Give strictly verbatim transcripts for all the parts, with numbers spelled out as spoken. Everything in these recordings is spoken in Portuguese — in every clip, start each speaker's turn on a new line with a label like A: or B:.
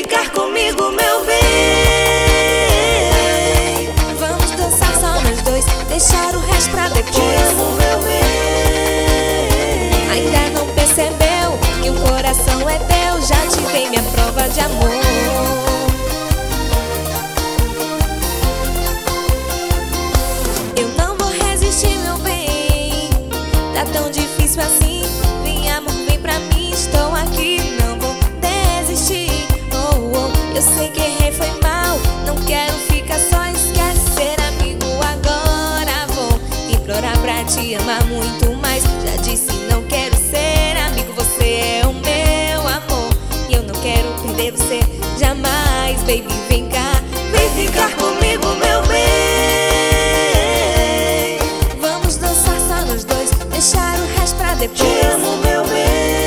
A: ficar comigo, meu bem.
B: Vamos dançar só nós dois, deixar o resto pra depois.
A: Te amo, meu bem.
B: Ainda não percebeu que o coração é teu? Já te dei minha prova de amor. Eu não vou resistir, meu bem. Tá tão difícil assim. Vem, amor, vem pra mim. Estou aqui, não vou desistir. Oh, oh. Eu sei que errei, foi mal. Não quero ficar só, esquece ser amigo agora. Vou implorar pra te amar muito mais. Já disse, não quero ser amigo. Você é o meu amor e eu não quero perder você jamais. Baby, vem cá,
A: Vem ficar comigo, meu bem.
B: vamos dançar só nós dois, deixar o resto pra
A: Te
B: depois.
A: amo, meu bem.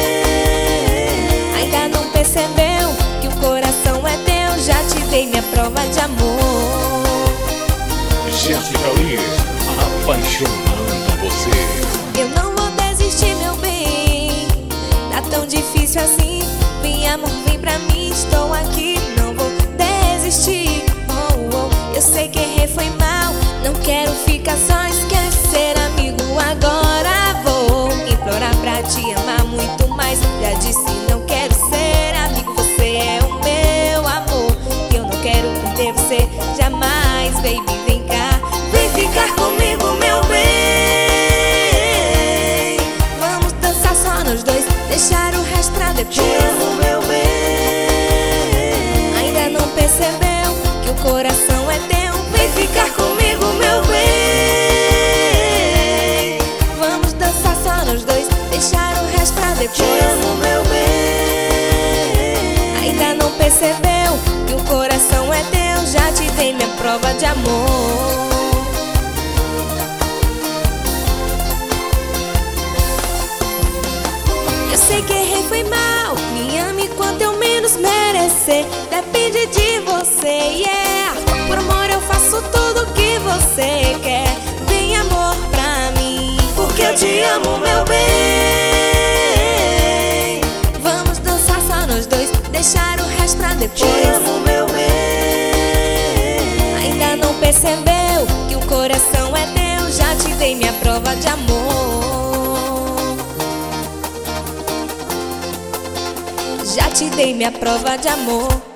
B: Ainda não percebeu que o coração é teu? Já te dei minha prova de amor.
C: Jéssica Lee, apaixonando você.
B: Eu não vou desistir, meu bem. Tá tão difícil assim. Vem, amor, vem pra mim. Estou aqui, não vou desistir. Oh, oh. Eu sei que errei, foi mal. Não quero ficar só, esquece ser amigo agora. Vou implorar pra te amar muito mais. Já disse, não quero ser amigo. Você é o meu amor e eu não quero perder você jamais. Baby, vem cá,
A: Vem ficar comigo, meu bem.
B: vamos dançar só nós dois, deixar o resto pra depois.
A: Te amo, meu bem.
B: Ainda não percebeu que o coração é teu?
A: Vem ficar comigo, meu bem.
B: Vamos dançar só nós dois, deixar o resto pra
A: Te
B: depois.
A: amo, meu bem.
B: Ainda não percebeu que o coração é teu? Já te dei minha prova de amor. Eu sei que errei, foi mal. Me ame quanto eu menos merecer. Depende de você, yeah. Por amor eu faço tudo que você quer. Vem, amor, pra mim,
A: Porque eu te amo, meu bem.
B: vamos dançar só nós dois, deixar o resto pra
A: Te
B: depois.
A: amo, meu bem.
B: Ainda não percebeu que o coração é teu? Já te dei minha prova de amor. Já te dei minha prova de amor.